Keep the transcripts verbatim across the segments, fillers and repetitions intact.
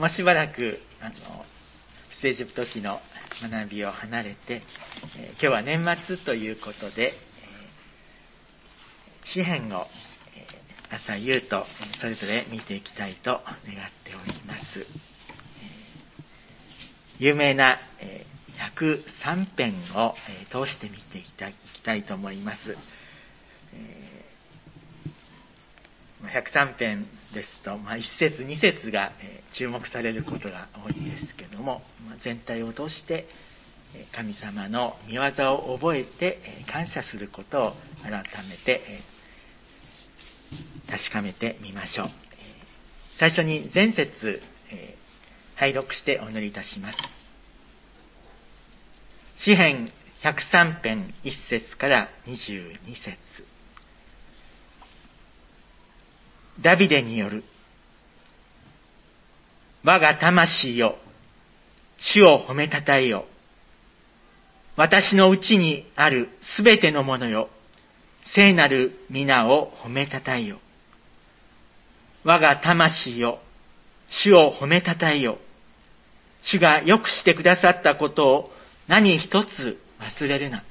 もうしばらくあの出エジプト記の学びを離れて、えー、今日は年末ということで、えー、詩編を、えー、朝夕とそれぞれ見ていきたいと願っております。えー、有名な、えー、ひゃくさん編を、えー、通して見ていきたい、いきたいと思います。えーひゃくさん編ですと、まあ、いち節に節が、えー、注目されることが多いんですけども、まあ、全体を通して、えー、神様の御業を覚えて、えー、感謝することを改めて、えー、確かめてみましょう。えー、最初に前節、えー、拝読してお祈りいたします。詩編ひゃくさん編いち節からにじゅうに節。ダビデによる。我が魂よ、主を褒めたたえよ。私のうちにあるすべてのものよ、聖なる皆を褒めたたえよ。我が魂よ、主を褒めたたえよ。主が良くしてくださったことを何一つ忘れるな。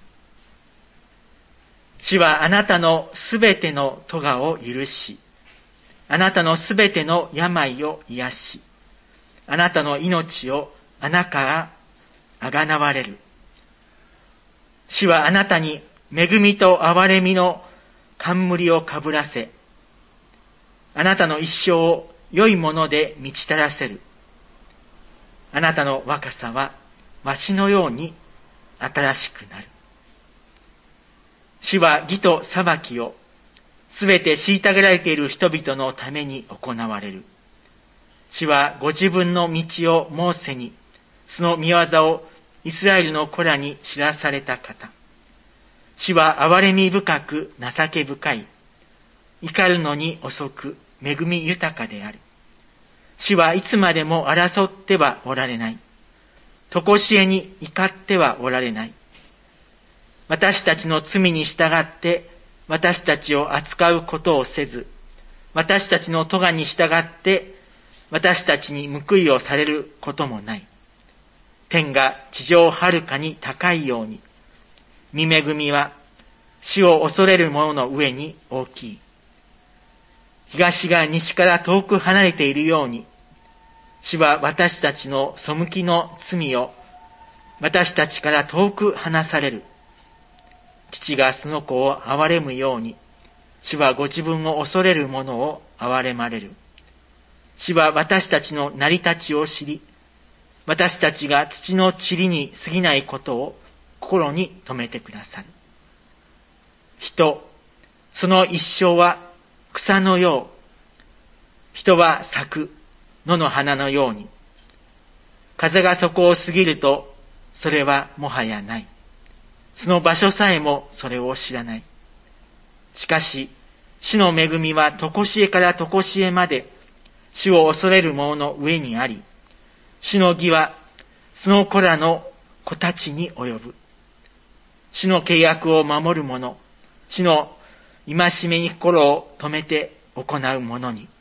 主はあなたのすべての咎を許し、あなたのすべての病を癒し、あなたの命を穴からあがなわれる。主はあなたに恵みと憐れみの冠をかぶらせ、あなたの一生を良いもので満ち足らせる。あなたの若さはわしのように新しくなる。主は義と裁きをすべて虐げられている人々のために行われる。主はご自分の道をモーセに、その見業をイスラエルの子らに知らされた方。主は憐れみ深く情け深い。怒るのに遅く恵み豊かである。主はいつまでも争ってはおられない。常しえに怒ってはおられない。私たちの罪に従って私たちを扱うことをせず、私たちの咎に従って私たちに報いをされることもない。天が地上はるかに高いように、御恵みは主を恐れる者の上に大きい。東が西から遠く離れているように、主は私たちの背きの罪を私たちから遠く離される。父がその子を憐れむように、主はご自分を恐れる者を憐れまれる。主は私たちの成り立ちを知り、私たちが土の塵に過ぎないことを心に留めてくださる。人、その一生は草のよう、人は咲く野の花のように、風がそこを過ぎると、それはもはやない。その場所さえもそれを知らない。しかし、主の恵みは常しえから常しえまで、主を恐れる者の上にあり、主の義はその子らの子たちに及ぶ。主の契約を守る者、主の戒めに心を留めて行う者に。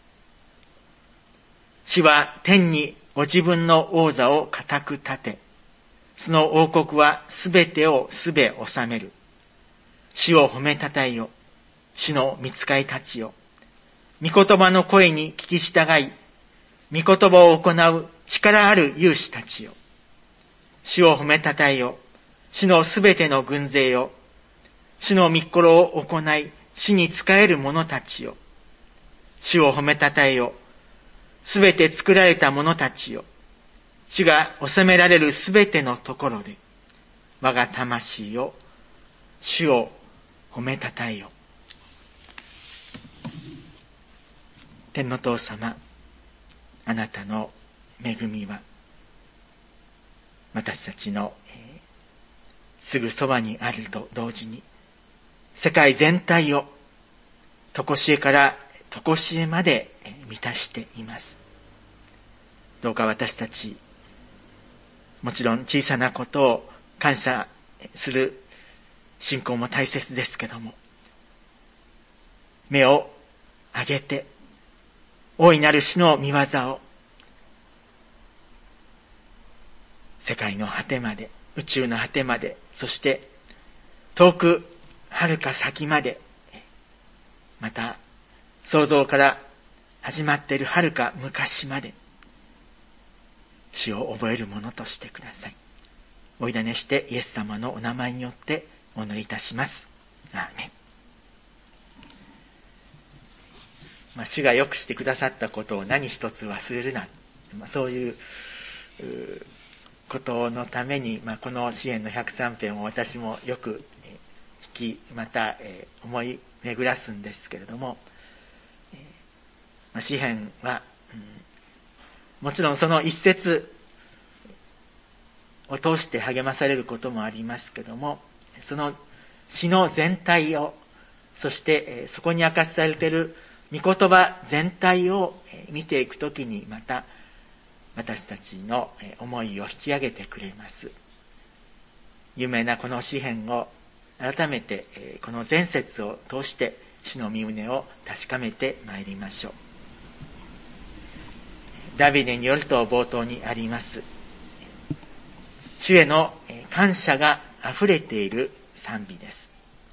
主は天にご自分の王座を固く立て、その王国はすべてをすべ治める。主を褒めたたえよ。主の御使いたちよ。御言葉の声に聞き従い、御言葉を行う力ある勇士たちよ。主を褒めたたえよ。主のすべての軍勢よ。主の御心を行い、主に仕える者たちよ。主を褒めたたえよ。すべて作られた者たちよ。主が治められるすべてのところで、我が魂よ、主を褒めたたえよ。天の父様、あなたの恵みは、私たちの、えー、すぐそばにあると同時に、世界全体を、常しえから常しえまで満たしています。どうか私たち、もちろん小さなことを感謝する信仰も大切ですけども、目を上げて、大いなる主の御業を世界の果てまで、宇宙の果てまで、そして遠く遥か先まで、また創造から始まっている遥か昔まで、主を覚えるものとしてください。お委ねしてイエス様のお名前によってお祈りいたします。アーメン。まあ、主がよくしてくださったことを何一つ忘れるな。まあ、そういう、うことのために、まあ、この詩編のひゃくさん編を私もよく引き、また、えー、思い巡らすんですけれども、えーまあ、詩編は、うん、もちろんその一節を通して励まされることもありますけども、その詩の全体を、そして、えー、そこに明かされている御言葉全体を見ていくときにまた私たちの思いを引き上げてくれます。有名なこの詩編を改めてこの前節を通して主の御胸を確かめてまいりましょう。ダビデによると冒頭にあります。主への感謝があふれている賛美です。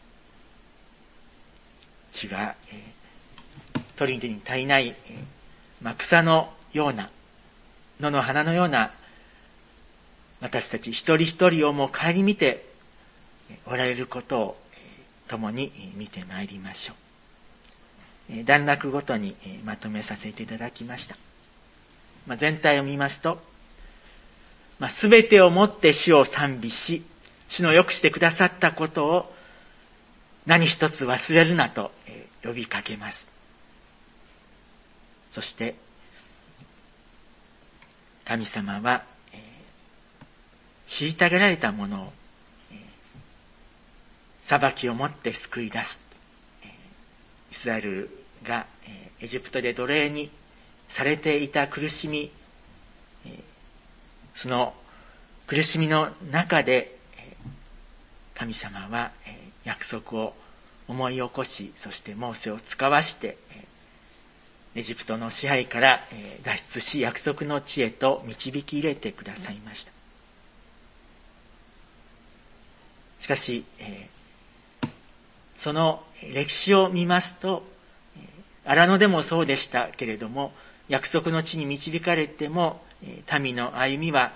主が取りに足りない、まあ、草のような、野の花のような私たち一人一人をも顧みておられることを共に見てまいりましょう。段落ごとにまとめさせていただきました。まあ、全体を見ますと、まあ、全てをもって主を賛美し、主のよくしてくださったことを何一つ忘れるなと呼びかけます。そして、神様は、えー、虐げられたものを、えー、裁きをもって救い出す。えー、イスラエルが、えー、エジプトで奴隷にされていた苦しみ、えー、その苦しみの中で、えー、神様は、えー、約束を思い起こし、そしてモーセを使わして、えーエジプトの支配から脱出し、約束の地へと導き入れてくださいました。しかし、その歴史を見ますと、荒野でもそうでしたけれども、約束の地に導かれても、民の歩みは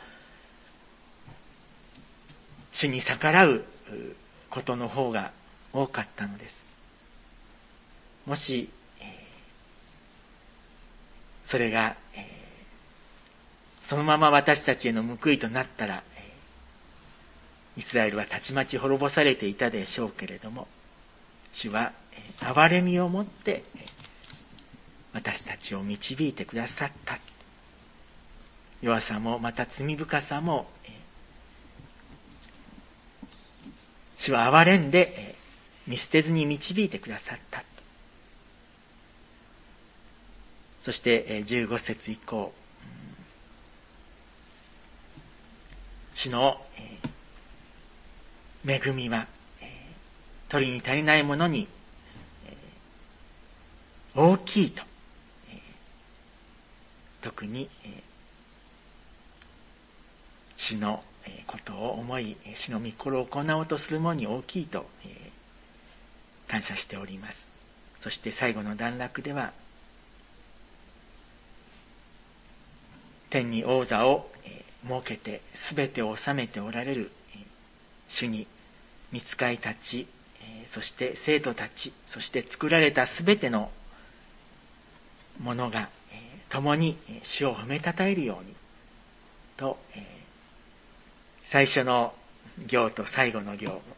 主に逆らうことの方が多かったのです。もしそれが、えー、そのまま私たちへの報いとなったら、えー、イスラエルはたちまち滅ぼされていたでしょうけれども、主は、えー、憐れみをもって、えー、私たちを導いてくださった。弱さもまた罪深さも、えー、主は憐れんで、えー、見捨てずに導いてくださった。そしてじゅうご節以降、主の恵みは取りに足りないものに大きいと、特に主のことを思い、主の御心を行おうとするものに大きいと感謝しております。そして最後の段落では、天に王座を設けて全てを治めておられる主に御使いたち、そして生徒たち、そして作られた全てのものが共に主を褒めたたえるようにと、最初の行と最後の行、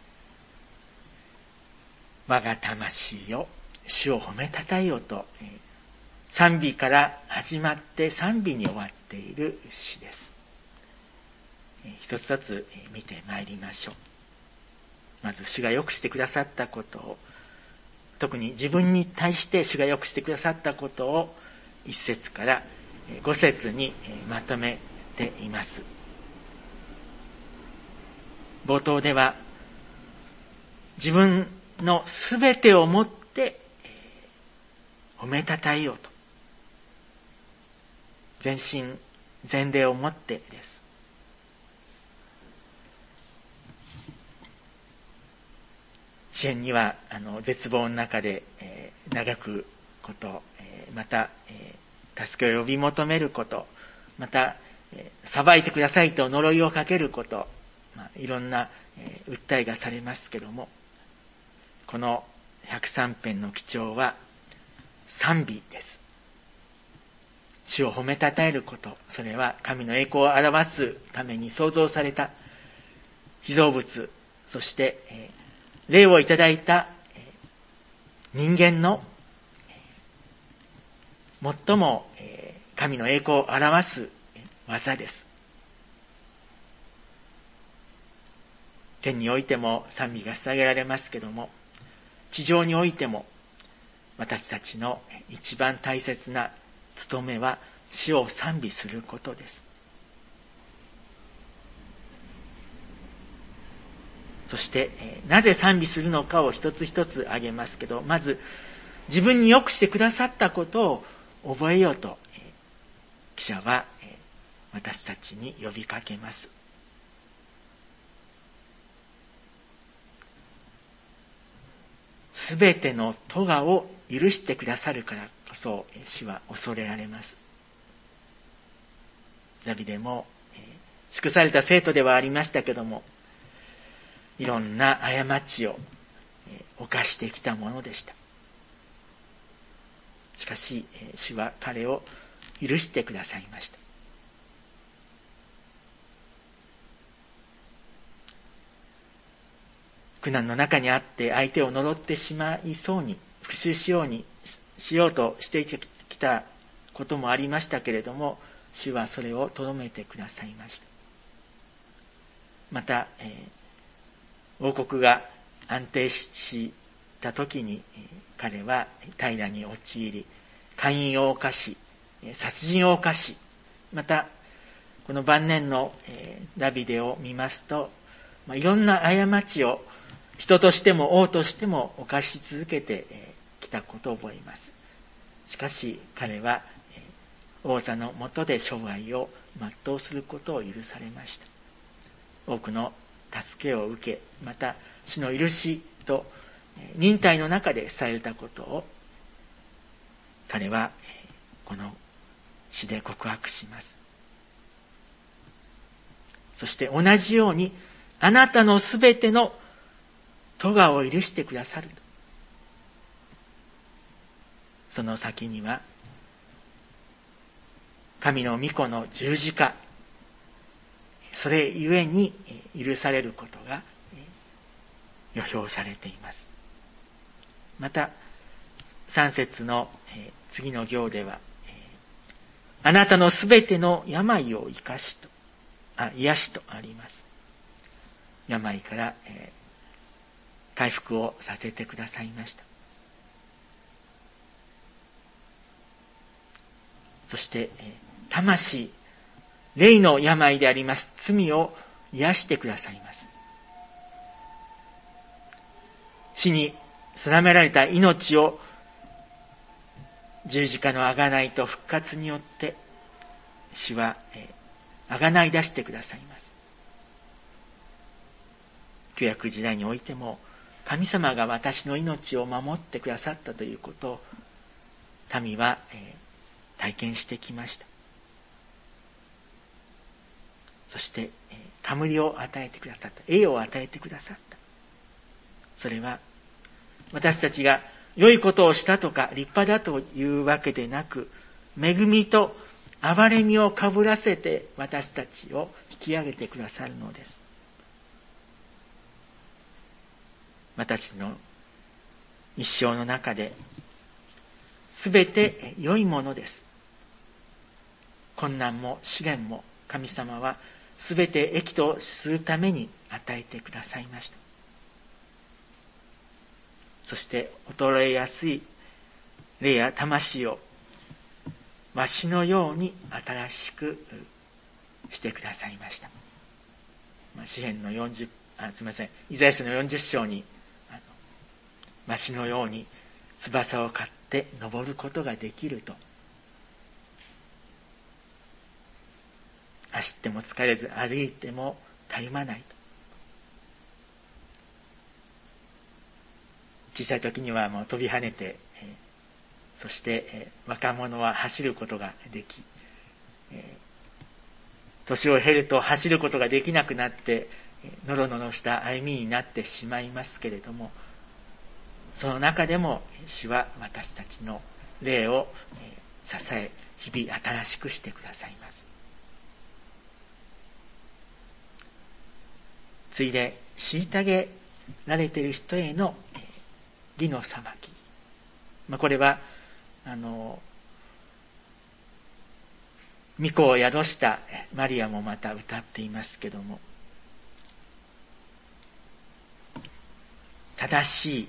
我が魂よ主を褒めたたえようと、賛美から始まって賛美に終わっている詩です。一つ一つ見てまいりましょう。まず主がよくしてくださったことを、特に自分に対して主がよくしてくださったことを一節から五節にまとめています。冒頭では自分のすべてをもって褒めたたえようと、全身全霊をもってです。 詩篇にはあの絶望の中で、えー、嘆くこと、えー、また、えー、助けを呼び求めること、また、えー、裁いてくださいと呪いをかけること、まあ、いろんな、えー、訴えがされますけども、このひゃくさん編の基調は賛美です。主を褒めたたえること、それは神の栄光を表すために創造された被造物、そして、えー、霊をいただいた、えー、人間の、えー、最も、えー、神の栄光を表す技です。天においても賛美が捧げられますけども、地上においても私たちの一番大切な務めは主を賛美することです。そして、なぜ賛美するのかを一つ一つ挙げますけど、まず自分に良くしてくださったことを覚えようと、記者は私たちに呼びかけます。すべての咎を許してくださるからこそ主は恐れられます。ダビデも、えー、祝された生徒ではありましたけども、いろんな過ちを、えー、犯してきたものでした。しかし、えー、主は彼を許してくださいました。苦難の中にあって相手を呪ってしまいそうに、復讐しようにしようとしてきたこともありましたけれども、主はそれをとどめてくださいました。また、えー、王国が安定した時に、えー、彼は大難に陥り、姦淫を犯し、殺人を犯し、またこの晩年の、えー、ダビデを見ますと、まあ、いろんな過ちを人としても王としても犯し続けてきたことを覚えます。しかし彼は王座の下で生涯を全うすることを許されました。多くの助けを受け、また主の許しと忍耐の中で伝えたことを彼はこの詩で告白します。そして同じようにあなたのすべての咎を許してくださると。その先には神の御子の十字架、それゆえに許されることが予表されています。また三節の次の行では、あなたのすべての病を生かしと、あ、癒しとあります。病から、えー回復をさせてくださいました。そして、魂、霊の病であります罪を癒してくださいます。死に定められた命を十字架の贖いと復活によって主は贖い出してくださいます。旧約時代においても神様が私の命を守ってくださったということを民は、えー、体験してきました。そして、えー、冠を与えてくださった。栄を与えてくださった。それは私たちが良いことをしたとか立派だというわけでなく、恵みと憐れみをかぶらせて私たちを引き上げてくださるのです。私の一生の中で、すべて良いものです。困難も試練も神様はすべて益とするために与えてくださいました。そして衰えやすい霊や魂をわしのように新しくしてくださいました。詩編のよんじゅう、あ、すみません、イザヤ書のよんじゅっ章にわしのように翼を刈って登ることができると。走っても疲れず歩いてもたゆまないと。 小さい時にはもう飛び跳ねて、えー、そして、えー、若者は走ることができ、えー、年を経ると走ることができなくなって、のろのろした歩みになってしまいますけれども、その中でも主は私たちの霊を支え、日々新しくしてくださいます。ついで、虐げられている人への義の裁き。まあ、これは、あの、御子を宿したマリアもまた歌っていますけども、正しい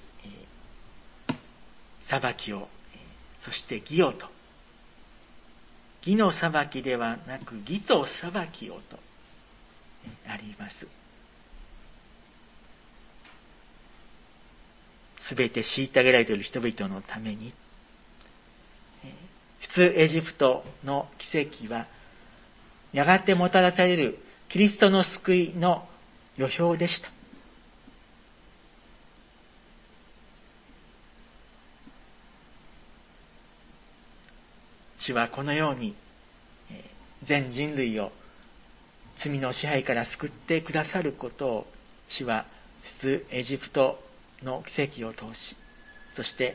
裁きを、そして義をと。義の裁きではなく義と裁きをとあります。すべて虐げられている人々のために、出エジプトの奇跡はやがてもたらされるキリストの救いの予表でした。主はこのように全人類を罪の支配から救ってくださることを主は出エジプトの奇跡を通し、そして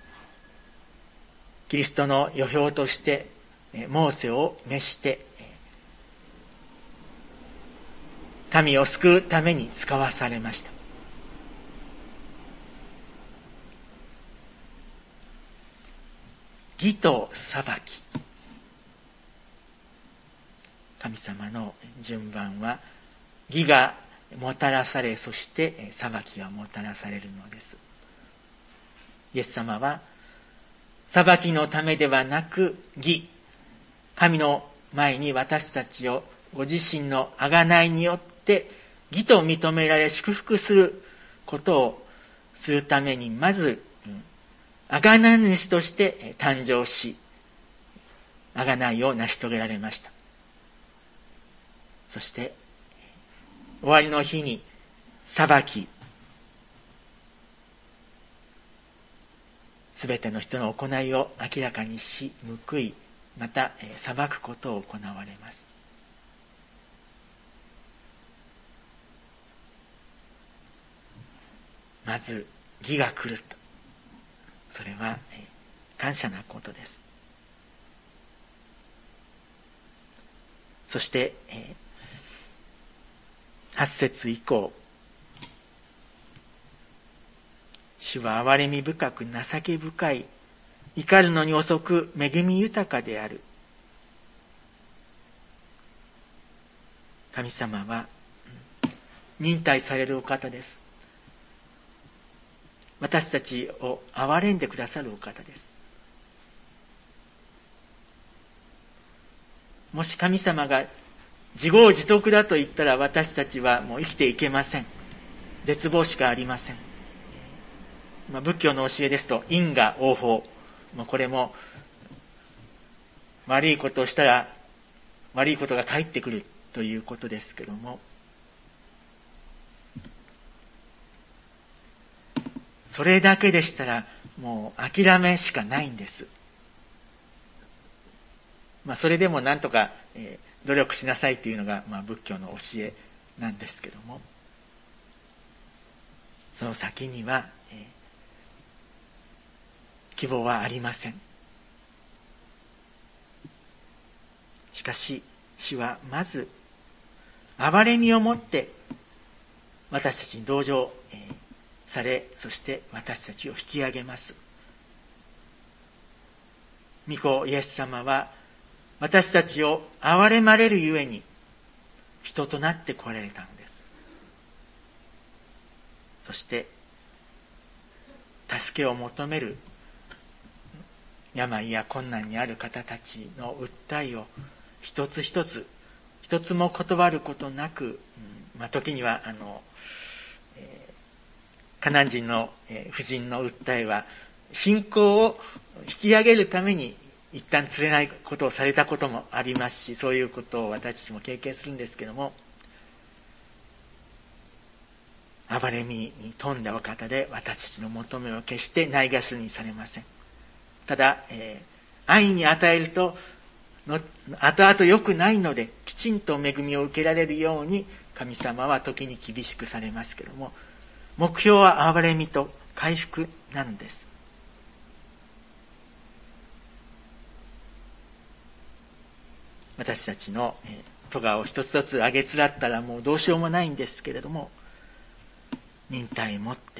キリストの予表としてモーセを召して民を救うために使わされました。義と裁き。神様の順番は義がもたらされ、そして裁きがもたらされるのです。イエス様は裁きのためではなく義、神の前に私たちをご自身の贖いによって義と認められ祝福することをするために、まず贖い主として誕生し、贖いを成し遂げられました。そして終わりの日に裁き、すべての人の行いを明らかにし、報い、また裁くことを行われます。まず義が来ると、それは感謝なことです。そしてはち節以降、主は憐れみ深く情け深い、怒るのに遅く恵み豊かである。神様は忍耐されるお方です。私たちを憐れんでくださるお方です。もし神様が自業自得だと言ったら、私たちはもう生きていけません。絶望しかありません。まあ、仏教の教えですと因果応報、まあ、これも悪いことをしたら悪いことが返ってくるということですけども、それだけでしたらもう諦めしかないんです。まあそれでもなんとか、えー、努力しなさいというのが、まあ、仏教の教えなんですけども、その先には、えー、希望はありません。しかし主はまず憐れみをもって私たちに同情、えーされ、そして私たちを引き上げます。御子イエス様は私たちを憐れまれるゆえに人となって来られたのです。そして助けを求める病や困難にある方たちの訴えを一つ一つ一つも断ることなく、うんまあ、時にはあの、えーカナン人の婦人の訴えは信仰を引き上げるために一旦釣れないことをされたこともありますし、そういうことを私たちも経験するんですけども、 憐れみに富んだお方で、私たちの求めを決してないがしろにされません。ただ、えー、愛に与えるとの後々良くないので、きちんと恵みを受けられるように神様は時に厳しくされますけども、目標は憐れみと回復なんです。私たちの咎を一つ一つあげつらったらもうどうしようもないんですけれども、忍耐を持って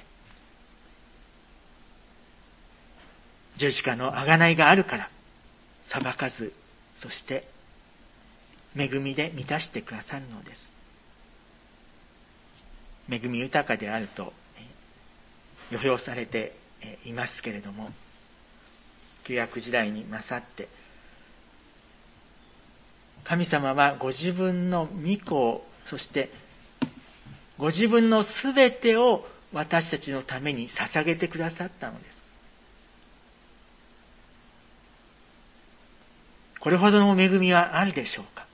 十字架の贖いがあるから裁かず、そして恵みで満たしてくださるのです。恵み豊かであると予表されていますけれども、旧約時代に勝って神様はご自分の御子を、そしてご自分のすべてを私たちのために捧げてくださったのです。これほどの恵みはあるでしょうか。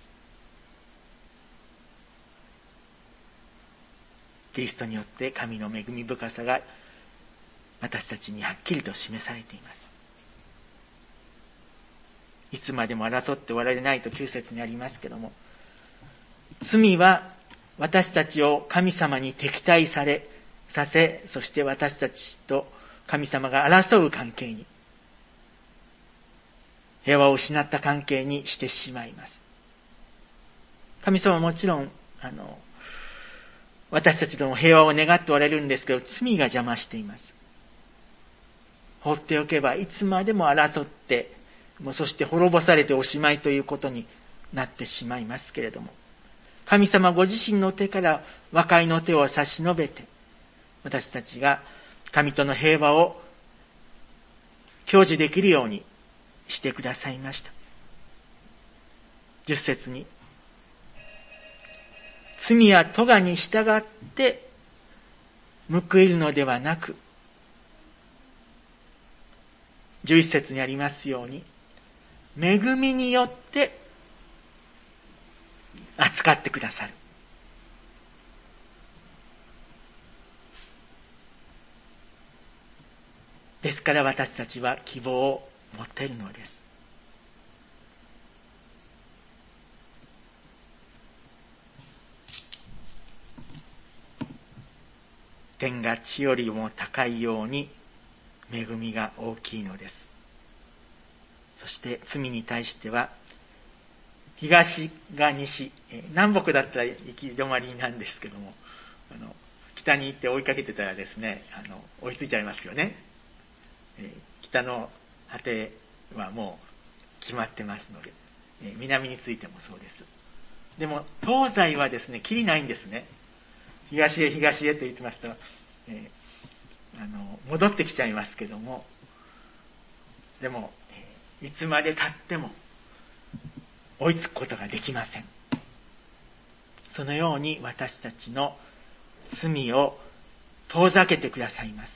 キリストによって神の恵み深さが私たちにはっきりと示されています。いつまでも争って終わられないときゅう節にありますけども、罪は私たちを神様に敵対され、させ、そして私たちと神様が争う関係に、平和を失った関係にしてしまいます。神様はもちろん、あの、私たちとの平和を願っておられるんですけど、罪が邪魔しています。放っておけばいつまでも争って、もうそして滅ぼされておしまいということになってしまいますけれども、神様ご自身の手から和解の手を差し伸べて、私たちが神との平和を享受できるようにしてくださいました。十節に、罪や咎に従って報いるのではなく、十一節にありますように、恵みによって扱ってくださる。ですから私たちは希望を持っているのです。天が地よりも高いように恵みが大きいのです。そして罪に対しては、東が西、南北だったら行き止まりなんですけども、あの北に行って追いかけてたらですね、あの追いついちゃいますよね。え北の果てはもう決まってますので、え南についてもそうです。でも東西はですね、きりないんですね。東へ東へと言ってますと、えー、あの戻ってきちゃいますけども、でも、えー、いつまで経っても追いつくことができません。そのように私たちの罪を遠ざけてくださいます。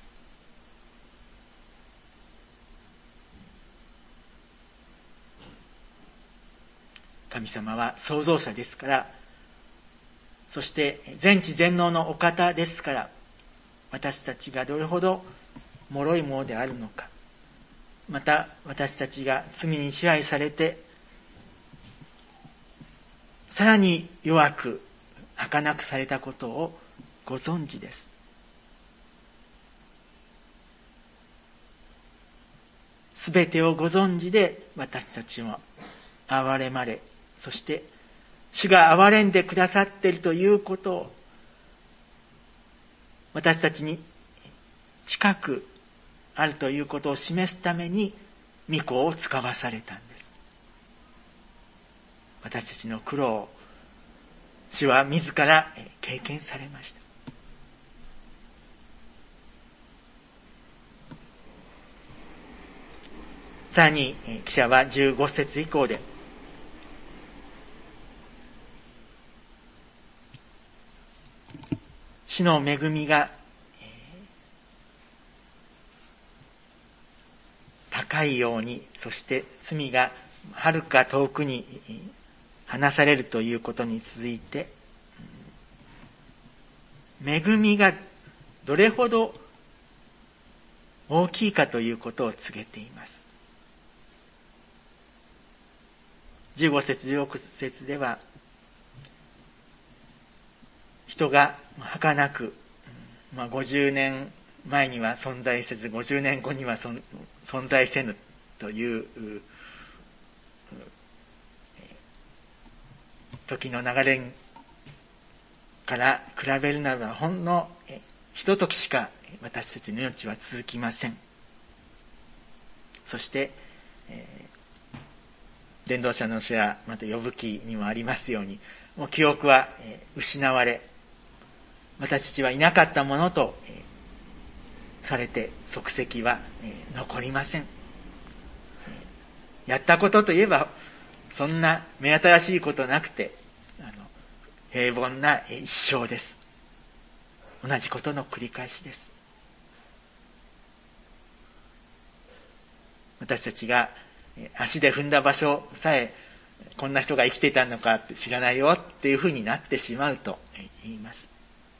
神様は創造者ですから、そして全知全能のお方ですから、私たちがどれほど脆いものであるのか、また私たちが罪に支配されてさらに弱く儚くされたことをご存知です。すべてをご存知で私たちも憐れまれ、そして主が憐れんでくださっているということを私たちに近くあるということを示すために御子を使わされたんです。私たちの苦労を主は自ら経験されました。さらに記者はじゅうご節以降で、主の恵みが高いように、そして罪がはるか遠くに離されるということに続いて、 恵みがどれほど大きいかということを告げています。じゅうご節じゅうろく節では、人が儚く、まあ、ごじゅうねんまえには存在せずごじゅうねんごには存在せぬという時の流れから比べるならば、ほんのひとときしか私たちの命は続きません。そして、えー、伝道者の書やまた呼ぶ記にもありますように、もう記憶は失われ、私たちはいなかったものと、えー、されて足跡は、えー、残りません。やったことといえば、そんな目新しいことなくて、あの平凡な一生です。同じことの繰り返しです。私たちが足で踏んだ場所さえ、こんな人が生きていたのかって知らないよっていうふうになってしまうと言います。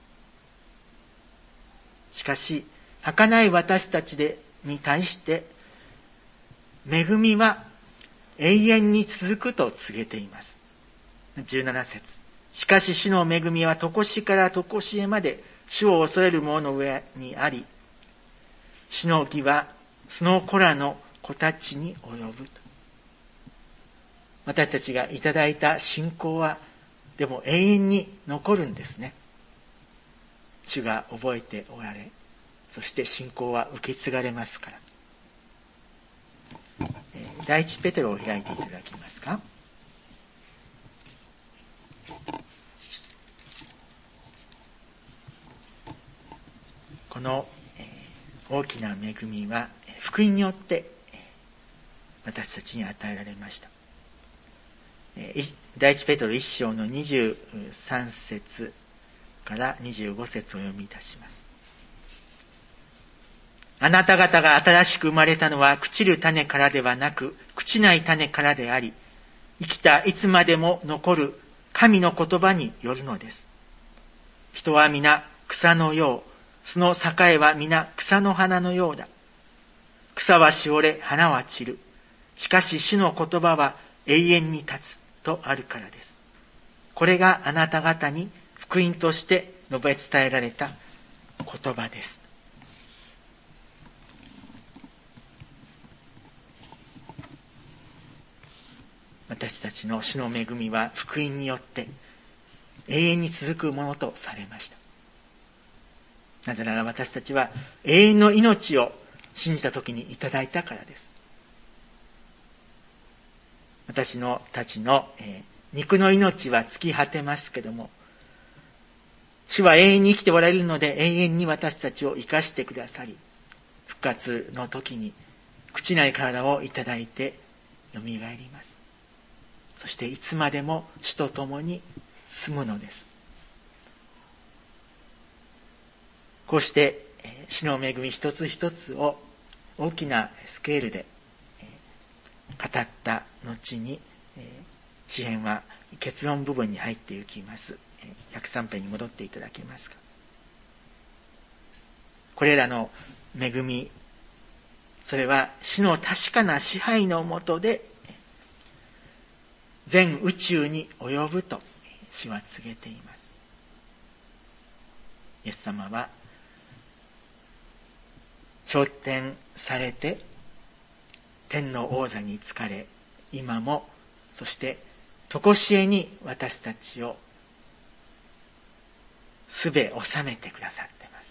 しかし、儚い私たちでに対して、恵みは永遠に続くと告げています。じゅうなな節。しかし主の恵みは常しから常しえまで主を恐れる者の上にあり、主の義はその子らの子たちに及ぶと。私たちがいただいた信仰は、でも永遠に残るんですね。主が覚えておられ、そして信仰は受け継がれますから。第一ペテロを開いていただけますか。この大きな恵みは福音によって私たちに与えられました。第一ペテロ一章のにじゅうさん節からにじゅうご節を読みいたします。あなた方が新しく生まれたのは朽ちる種からではなく、朽ちない種からであり、生きたいつまでも残る神の言葉によるのです。人は皆草のよう、その栄は皆草の花のようだ。草はしおれ、花は散る。しかし主の言葉は永遠に立つとあるからです。これがあなた方に福音として述べ伝えられた言葉です。私たちの主の恵みは福音によって永遠に続くものとされました。なぜなら私たちは永遠の命を信じたときにいただいたからです。私のたちの、えー、肉の命は尽き果てますけども、主は永遠に生きておられるので永遠に私たちを生かしてくださり、復活の時に朽ちない体をいただいてよみがえります。そしていつまでも主と共に住むのです。こうして主の恵み一つ一つを大きなスケールで語った後に、詩編は結論部分に入っていきます。ひゃくさんペンに戻っていただけますか。これらの恵み、それは主の確かな支配のもとで全宇宙に及ぶと主は告げています。イエス様は昇天されて天の王座につかれ、今もそして常しえに私たちをすべ収めてくださっています。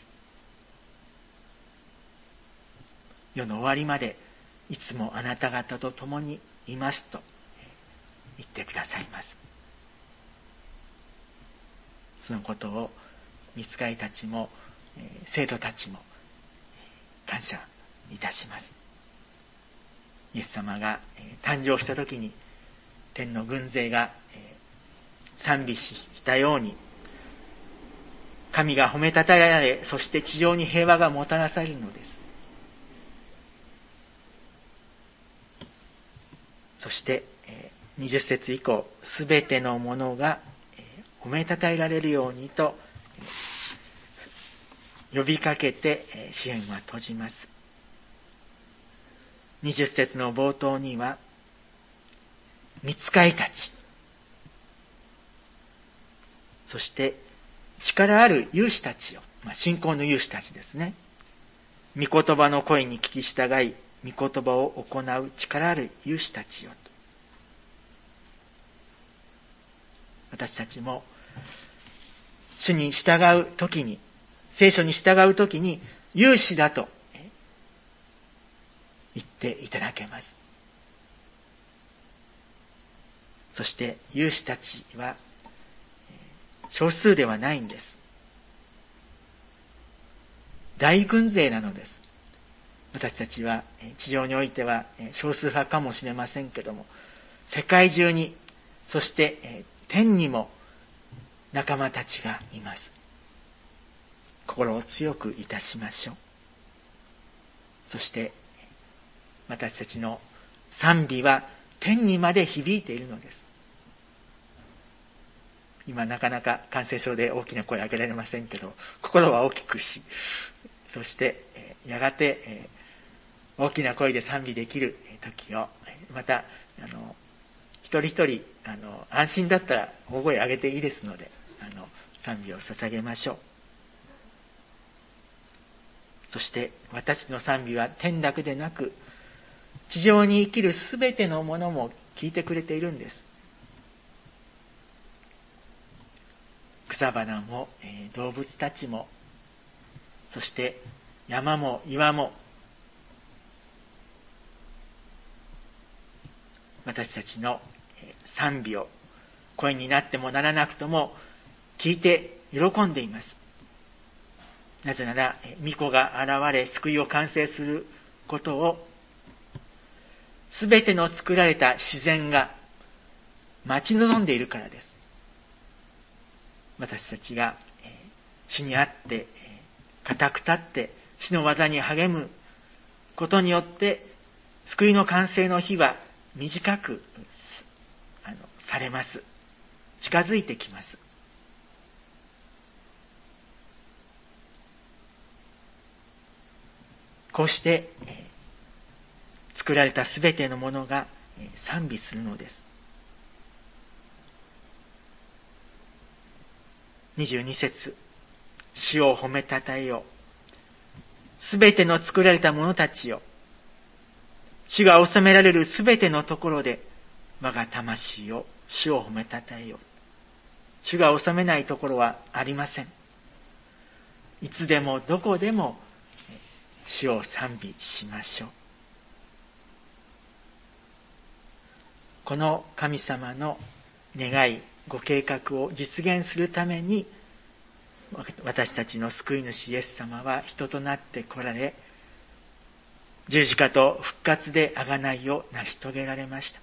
世の終わりまでいつもあなた方と共にいますと言ってくださいます。そのことを御使いたちも生徒たちも感謝いたします。イエス様が誕生した時に天の軍勢が賛美したように、神が褒めたたえられ、そして地上に平和がもたらされるのです。そしてにじゅっ節以降、すべてのものが褒めたたえられるようにと呼びかけて詩篇は閉じます。にじゅっ節の冒頭には、御使いたち、そして力ある勇士たちよ、まあ、信仰の勇士たちですね。御言葉の声に聞き従い、御言葉を行う力ある勇士たちよと。私たちも主に従うときに、聖書に従うときに勇士だと言っていただけます。そして勇士たちは少数ではないんです。大軍勢なのです。私たちは地上においては少数派かもしれませんけども、世界中に、そして天にも仲間たちがいます。心を強くいたしましょう。そして私たちの賛美は天にまで響いているのです。今なかなか感染症で大きな声を上げられませんけど、心は大きくし、そしてやがて大きな声で賛美できる時を、またあの一人一人あの安心だったら大声上げていいですので、あの賛美を捧げましょう。そして私の賛美は天だけでなく、地上に生きるすべてのものも聞いてくれているんです。草花も、えー、動物たちも、そして山も岩も、私たちの賛美を声になってもならなくとも聞いて喜んでいます。なぜなら御子が現れ救いを完成することをすべての作られた自然が待ち望んでいるからです。私たちが主にあって固く立って主の技に励むことによって救いの完成の日は短くあのされます。近づいてきます。こうして、えー、作られたすべてのものが、えー、賛美するのです。にじゅうに節、主を褒めたたえよ。すべての作られた者たちよ。主が治められるすべてのところで、我が魂を主を褒めたたえよ。主が治めないところはありません。いつでもどこでも主を賛美しましょう。この神様の願い、ご計画を実現するために、私たちの救い主イエス様は人となって来られ、十字架と復活で贖いを成し遂げられました。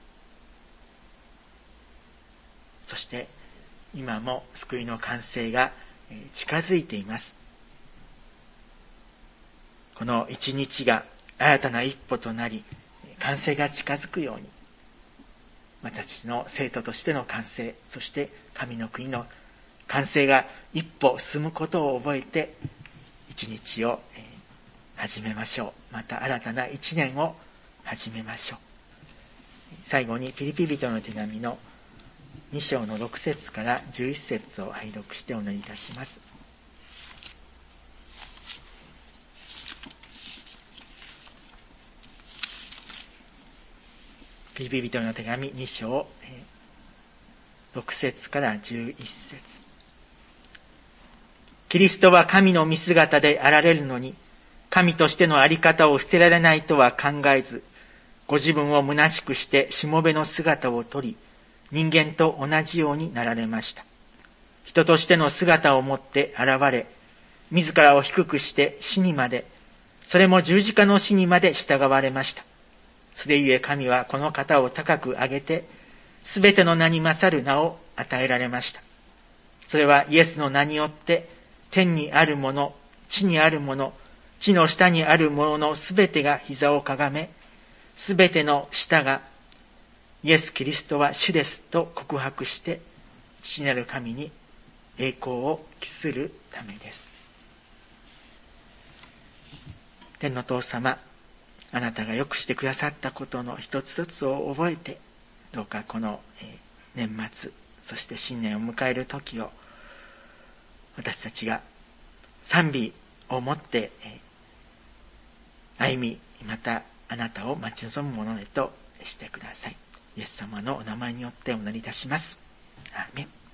そして今も救いの完成が近づいています。この一日が新たな一歩となり、完成が近づくように、私の生徒としての完成、そして神の国の完成が一歩進むことを覚えて、一日を始めましょう。また新たな一年を始めましょう。最後にピリピ人の手紙のに章のろく節からじゅういち節を拝読してお祈りいたします。ピリピ人の手紙に章ろく節からじゅういち節。キリストは神の見姿であられるのに、神としてのあり方を捨てられないとは考えず、ご自分を虚しくしてしもべの姿をとり、人間と同じようになられました。人としての姿を持って現れ、自らを低くして死にまで、それも十字架の死にまで従われました。それゆえ神はこの方を高く上げて、すべての名に勝る名を与えられました。それはイエスの名によって、天にあるもの、地にあるもの、地の下にあるもののすべてが膝をかがめ、すべての舌が、イエス・キリストは主ですと告白して、父なる神に栄光を期するためです。 天の父様、あなたがよくしてくださったことの一つ一つを覚えて、どうかこの年末、そして新年を迎える時を、私たちが賛美をもって歩み、またあなたを待ち望むものへとしてください。イエス様のお名前によってお祈りいたします。アーメン。